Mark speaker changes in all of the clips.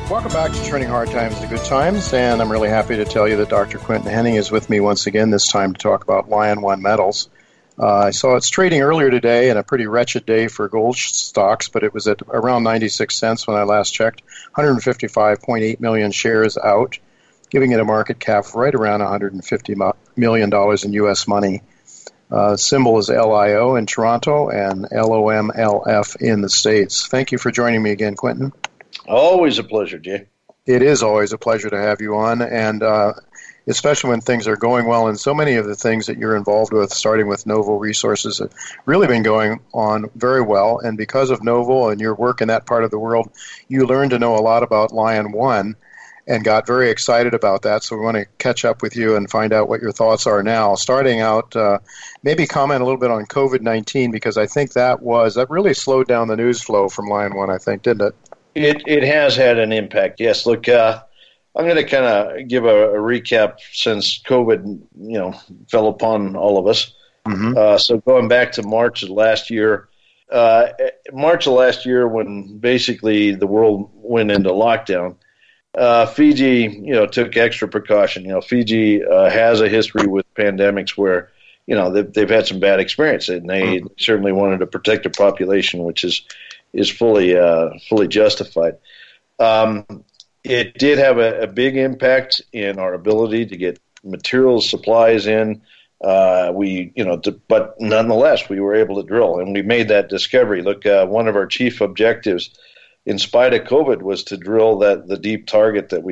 Speaker 1: Welcome back to Turning Hard Times to Good Times, and I'm really happy to tell you that Dr. Quinton Henning is with me once again, this time to talk about Lion One Metals. I saw it's trading earlier today, and a pretty wretched day for gold stocks, but it was at around 96 cents when I last checked, 155.8 million shares out, giving it a market cap of right around $150 million in U.S. money. Symbol is LIO in Toronto and LOMLF in the States. Thank you for joining me again, Quinton.
Speaker 2: Always a pleasure, Jay.
Speaker 1: It is always a pleasure to have you on, and especially when things are going well. And so many of the things that you're involved with, starting with Novo Resources, have really been going on very well. And because of Novo and your work in that part of the world, you learned to know a lot about Lion One and got very excited about that. So we want to catch up with you and find out what your thoughts are now. Starting out, maybe comment a little bit on COVID-19, because I think that really slowed down the news flow from Lion One, I think, didn't it?
Speaker 2: It has had an impact, yes. Look, I'm going to kind of give a recap since COVID, fell upon all of us. Mm-hmm. So going back to March of last year, when basically the world went into lockdown, Fiji, took extra precaution. Fiji has a history with pandemics where, they've had some bad experience, and they certainly wanted to protect their population, which is fully justified. It did have a big impact in our ability to get materials, supplies in. But nonetheless, we were able to drill, and we made that discovery. Look, one of our chief objectives, in spite of COVID, was to drill the deep target that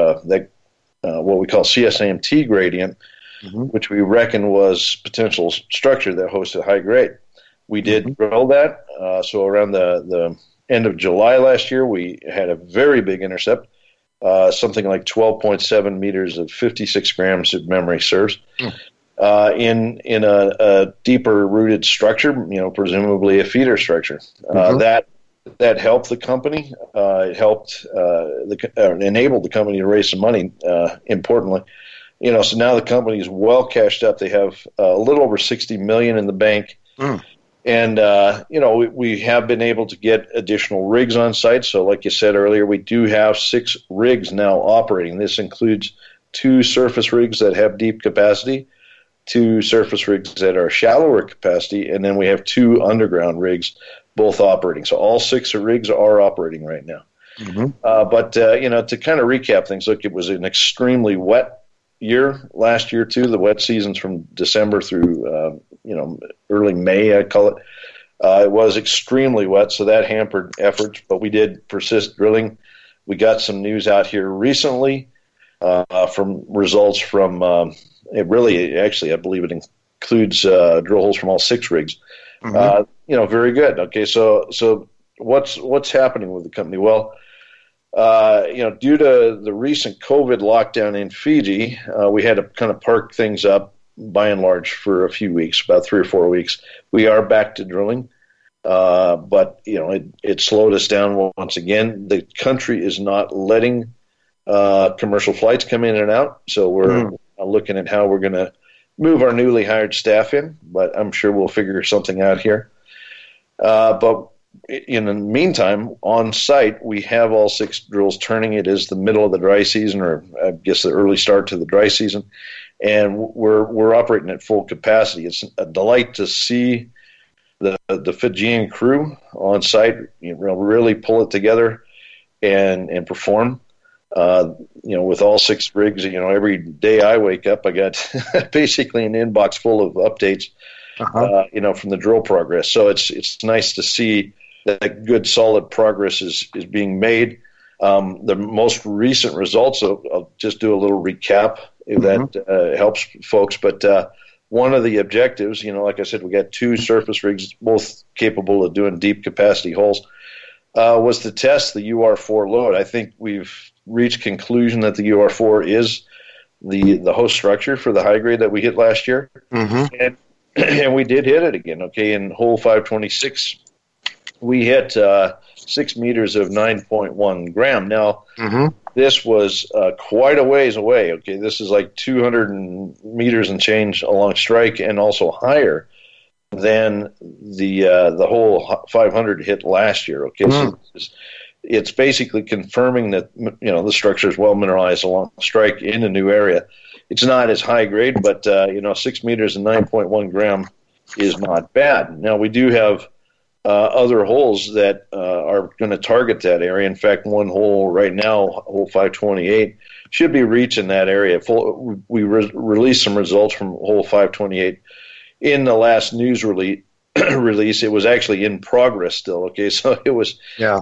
Speaker 2: what we call CSAMT gradient, which we reckon was potential structure that hosted high grade. We did drill that. So around the end of July last year, we had a very big intercept, something like 12.7 meters of 56 grams, if memory serves, in a deeper rooted structure, presumably a feeder structure. That helped the company. It helped enabled the company to raise some money. Importantly, so now the company is well cashed up. They have a little over $60 million in the bank. And, we have been able to get additional rigs on site. So like you said earlier, we do have 6 rigs now operating. This includes 2 surface rigs that have deep capacity, 2 surface rigs that are shallower capacity, and then we have 2 underground rigs, both operating. So all 6 rigs are operating right now. But to kind of recap things, look, it was an extremely wet year last year too. The wet seasons from December through early May, I call it. It was extremely wet, so that hampered efforts, but we did persist drilling. We got some news out here recently from results from I believe it includes drill holes from all 6 rigs. Very good. Okay, so what's happening with the company? Well, due to the recent COVID lockdown in Fiji, we had to kind of park things up by and large for a few weeks, about 3 or 4 weeks. We are back to drilling, but it slowed us down once again. The country is not letting commercial flights come in and out, so we're looking at how we're going to move our newly hired staff in, but I'm sure we'll figure something out here. But in the meantime, on site, we have all 6 drills turning. It is the middle of the dry season, or I guess the early start to the dry season, and we're operating at full capacity. It's a delight to see the Fijian crew on site, really pull it together and perform. With all 6 rigs, every day I wake up, I got basically an inbox full of updates, from the drill progress. So it's nice to see that good, solid progress is being made. The most recent results, I'll just do a little recap if that helps folks. But one of the objectives, like I said, we got 2 surface rigs, both capable of doing deep capacity holes, was to test the UR4 load. I think we've reached conclusion that the UR4 is the host structure for the high grade that we hit last year. And we did hit it again. Okay, in hole 526, we hit 6 meters of 9.1 gram. Now, this was quite a ways away. Okay, this is like 200 meters and change along strike, and also higher than the whole 500 hit last year. Okay, so it's basically confirming that the structure is well mineralized along strike in a new area. It's not as high grade, but 6 meters and 9.1 gram is not bad. Now we do have other holes that are going to target that area. In fact, one hole right now, hole 528, should be reaching that area. We released some results from hole 528 in the last news release. It was actually in progress still. Okay, so it was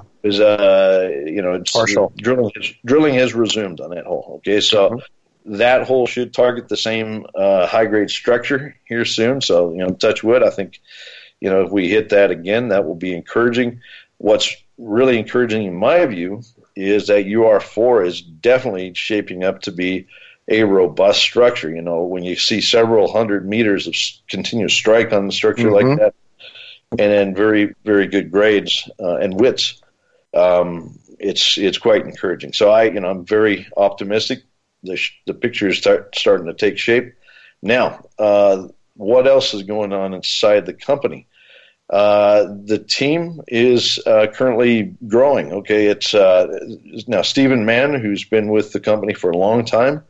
Speaker 1: partial.
Speaker 2: Drilling has resumed on that hole. Okay, so that hole should target the same high grade structure here soon. So touch wood. I think if we hit that again, that will be encouraging. What's really encouraging in my view is that UR4 is definitely shaping up to be a robust structure. When you see several hundred meters of continuous strike on the structure like that, and then very, very good grades and widths, it's quite encouraging. So I'm very optimistic. The picture is starting to take shape. Now, what else is going on inside the company? The team is currently growing. Okay, it's now Stephen Mann, who's been with the company for a long time.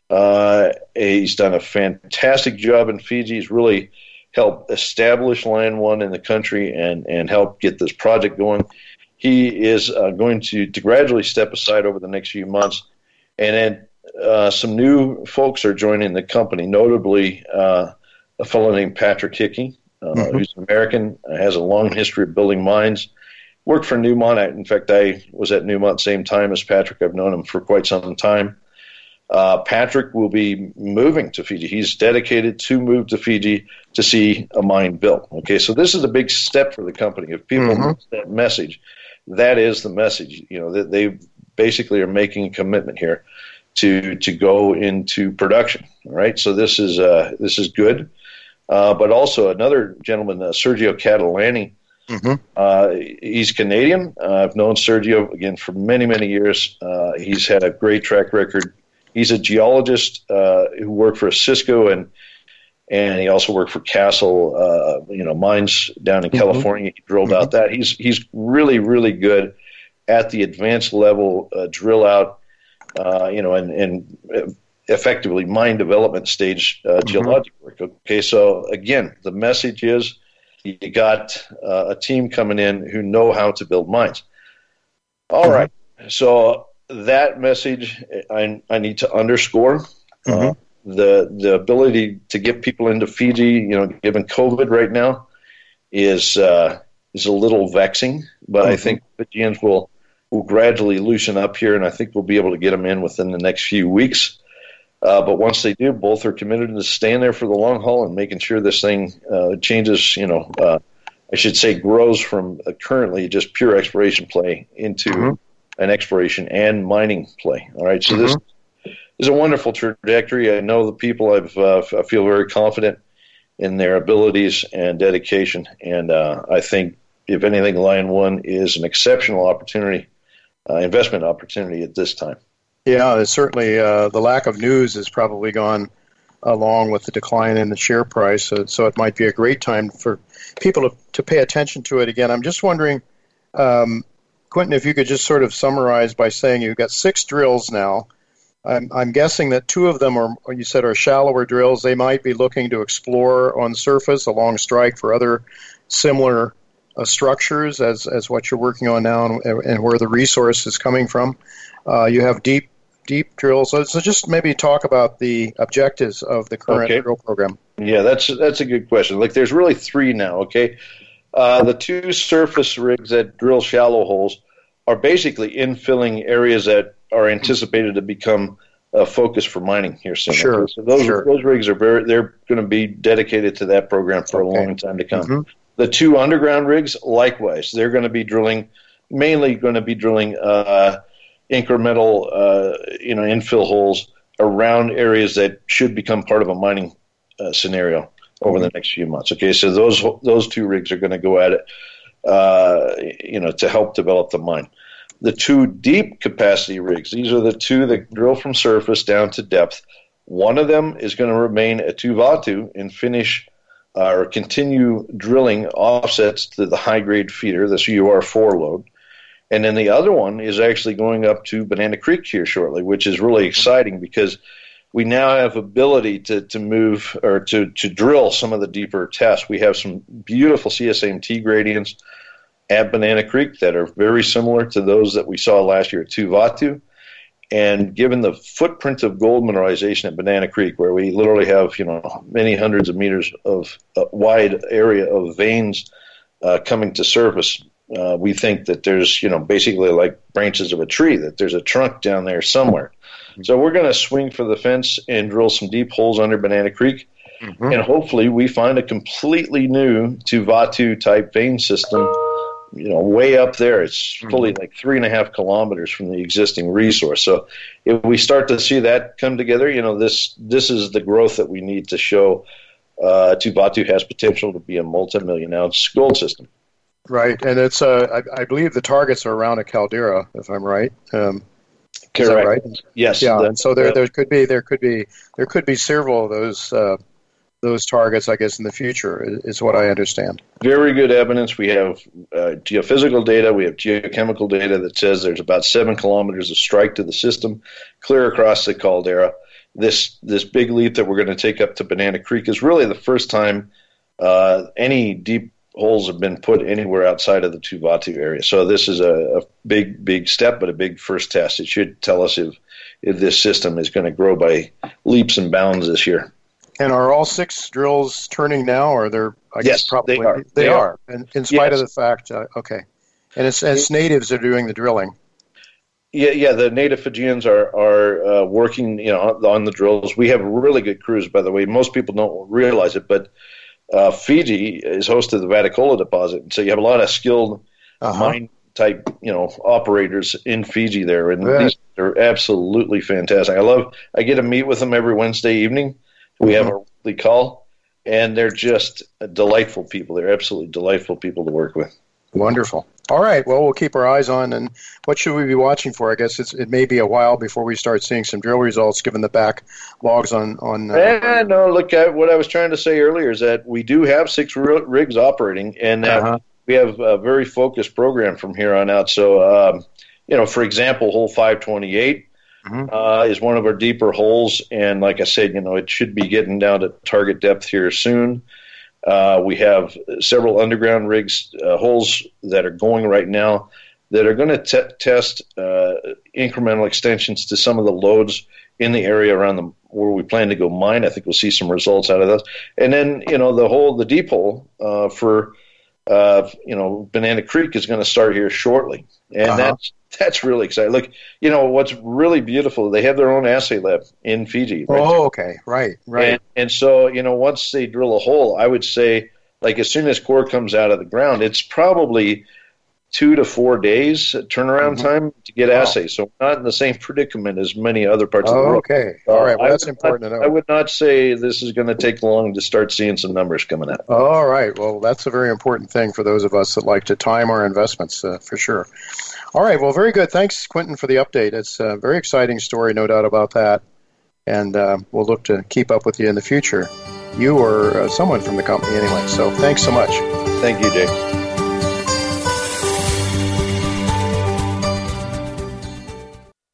Speaker 2: He's done a fantastic job in Fiji. He's really helped establish Lion One in the country and help get this project going. He is going to gradually step aside over the next few months, and then some new folks are joining the company, notably a fellow named Patrick Hickey, who's an American, has a long history of building mines, worked for Newmont. In fact, I was at Newmont same time as Patrick. I've known him for quite some time. Patrick will be moving to Fiji. He's dedicated to move to Fiji to see a mine built. Okay, so this is a big step for the company. If people miss that message, that is the message. That they basically are making a commitment here to go into production. All right, so this is good. But also another gentleman, Sergio Catalani. He's Canadian. I've known Sergio again for many, many years. He's had a great track record. He's a geologist who worked for Cisco and he also worked for Castle, mines down in California. He drilled out that. He's really, really good at the advanced level drill out, and effectively mine development stage geologic work. Okay, so again, the message is you got a team coming in who know how to build mines. All right, so that message I need to underscore. The ability to get people into Fiji, given COVID right now, is a little vexing. But I think Fijians will gradually loosen up here, and I think we'll be able to get them in within the next few weeks. But once they do, both are committed to staying there for the long haul and making sure this thing changes, I should say grows from currently just pure exploration play into an exploration and mining play. All right, so this is a wonderful trajectory. I know the people. I feel very confident in their abilities and dedication, and I think, if anything, Lion One is an exceptional opportunity, investment opportunity at this time.
Speaker 1: Yeah, it's certainly the lack of news has probably gone along with the decline in the share price, so it might be a great time for people to pay attention to it again. I'm just wondering, Quentin, if you could just sort of summarize by saying you've got 6 drills now. I'm guessing that 2 of them are shallower drills. They might be looking to explore on surface along strike for other similar structures as what you're working on now and where the resource is coming from. You have deep drills. So just maybe talk about the objectives of the current drill program.
Speaker 2: Yeah, that's a good question. There's really 3 now, okay? The 2 surface rigs that drill shallow holes are basically infilling areas that are anticipated to become a focus for mining here soon.
Speaker 1: Sure.
Speaker 2: Okay? So those rigs they're going to be dedicated to that program for a long time to come. The 2 underground rigs, likewise, they're going to be drilling, mainly going to be drilling incremental, infill holes around areas that should become part of a mining scenario over the next few months. Okay, so those 2 rigs are going to go at it, to help develop the mine. The 2 deep capacity rigs, these are the 2 that drill from surface down to depth. One of them is going to remain at Tuvalu and finish or continue drilling offsets to the high-grade feeder, this UR4 load. And then the other one is actually going up to Banana Creek here shortly, which is really exciting because we now have ability to move or to drill some of the deeper tests. We have some beautiful CSAMT gradients at Banana Creek that are very similar to those that we saw last year at Tuvatu. And given the footprint of gold mineralization at Banana Creek, where we literally have many hundreds of meters of wide area of veins coming to surface, we think that there's basically like branches of a tree, that there's a trunk down there somewhere. So we're going to swing for the fence and drill some deep holes under Banana Creek, and hopefully we find a completely new Tuvatu type vein system. Way up there. It's fully like 3.5 kilometers from the existing resource. So if we start to see that come together, this is the growth that we need to show Tuvatu has potential to be a multi-million-ounce gold system.
Speaker 1: Right, and it's I believe the targets are around a caldera, if I'm right.
Speaker 2: Correct.
Speaker 1: Is that right?
Speaker 2: Yes.
Speaker 1: Yeah, and so there could be several of those targets, I guess, in the future, is what I understand.
Speaker 2: Very good evidence. We have geophysical data. We have geochemical data that says there's about 7 kilometers of strike to the system, clear across the caldera. This big leap that we're going to take up to Banana Creek is really the first time any deep holes have been put anywhere outside of the Tuvatu area. So this is a big step, but a big first test. It should tell us if this system is going to grow by leaps and bounds this year.
Speaker 1: And are all 6 drills turning now, or they're?
Speaker 2: Yes,
Speaker 1: probably
Speaker 2: they are.
Speaker 1: They are, and in spite of the fact, okay. And it's natives are doing the drilling.
Speaker 2: Yeah. The native Fijians are working, on the drills. We have really good crews, by the way. Most people don't realize it, but Fiji is host to the Vatukoula deposit, and so you have a lot of skilled mine type, operators in Fiji there, and these are absolutely fantastic. I get to meet with them every Wednesday evening. We have a weekly call, and they're just delightful people. They're absolutely delightful people to work with.
Speaker 1: Wonderful. All right. Well, we'll keep our eyes on. And what should we be watching for? I guess it may be a while before we start seeing some drill results, given the backlogs on.
Speaker 2: No, look, what I was trying to say earlier is that we do have 6 rigs operating, and that we have a very focused program from here on out. So, for example, hole 528. Is one of our deeper holes, and like I said, it should be getting down to target depth here soon. We have several underground rigs holes that are going right now that are going to test incremental extensions to some of the lodes in the area around where we plan to go mine. I think we'll see some results out of those. And then the deep hole for Banana Creek is going to start here shortly, and that's really exciting. Look, what's really beautiful, they have their own assay lab in Fiji.
Speaker 1: Right there. Okay, right.
Speaker 2: And so, once they drill a hole, I would say, like, as soon as core comes out of the ground, it's probably 2 to 4 days turnaround time to get assays. So not in the same predicament as many other parts of the world.
Speaker 1: Okay, all right. Well, that's important to know.
Speaker 2: I would not say this is going to take long to start seeing some numbers coming out.
Speaker 1: All right. Well, that's a very important thing for those of us that like to time our investments, for sure. All right. Well, very good. Thanks, Quentin, for the update. It's a very exciting story, no doubt about that. And we'll look to keep up with you in the future. You or someone from the company anyway. So thanks so much.
Speaker 2: Thank you, Jay.